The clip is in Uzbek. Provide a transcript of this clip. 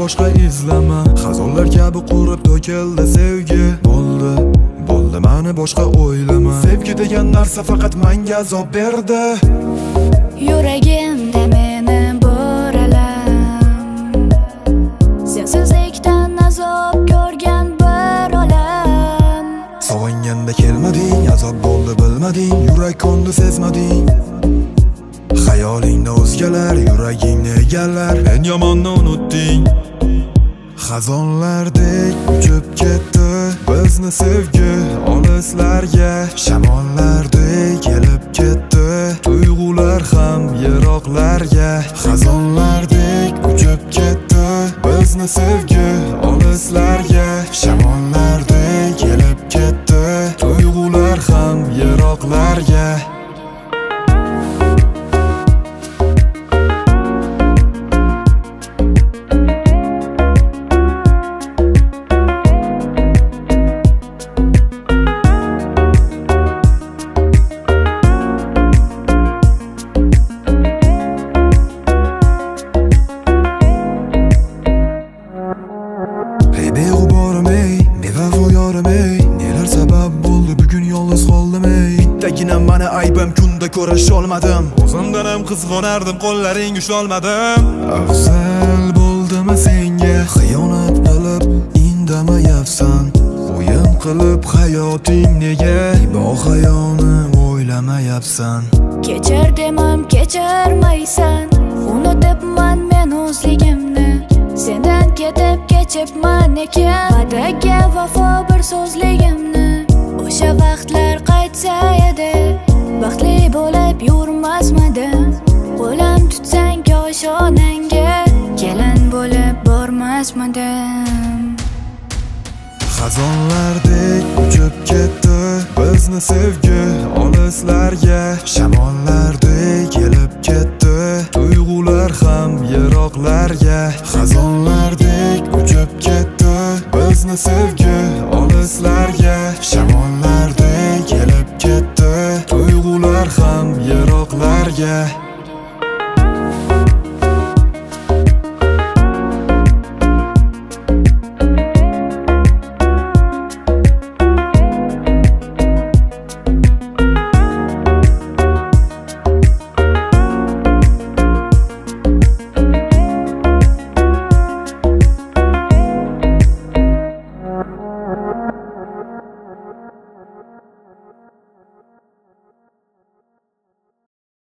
boshqa izlama. Xazonlar kabi qurib to'kildi sevgi. Bo'ldi mani boshqa o'ylama. Sevgi degan narsa faqat menga azob berdi. Yuragimda meni bo'ralam, sensizlikdan azob ko'rgan bir olam. Sog'inganda kelmading, azob bo'ldi bilmading, yurak qo'ndi sezmading. Xayolingda o'zgalar, yuragingni egallar, en yomonni unutding. Xazonlardek uchib ketdi bizni sevgi olislarga. Shamollardek kelib ketdi tuyg'ular ham yiroqlarga. Xazonlardek uchib ketdi bizni sevgi olislarga. Shamollardek kelib ketdi tuyg'ular ham yiroqlarga. Nelar sabab bo'ldi bugun yolg'iz qoldim ey. Bittagina meni aybim kunda ko'risha olmadim. O'zimdan ham qizg'onardim, qo'llaring usholmadim. Afzal bo'ldimi senga xiyonat qilib indamayapsan? O'yin qilib hayoting nega bohayoni o'ylamayapsan? Kechir demam kechirmaysan, unutibman men o'zligimni. Sendan ketib kechibman ekan, va'daga vafo bir so'zligimni. O'sha vaqtlar qaytsa edi, baxtli bo'lib yurmasmidim. Qo'lim tutsang koshonangga, kelin bo'lib bormasmidim. Xazonlardek uchib ketdi bizni sevgi olislarga. Shamollardek kelib ketdi tuyg'ular ham yiroqlarga. Xazonlardek uchib ketdi bizni sevgi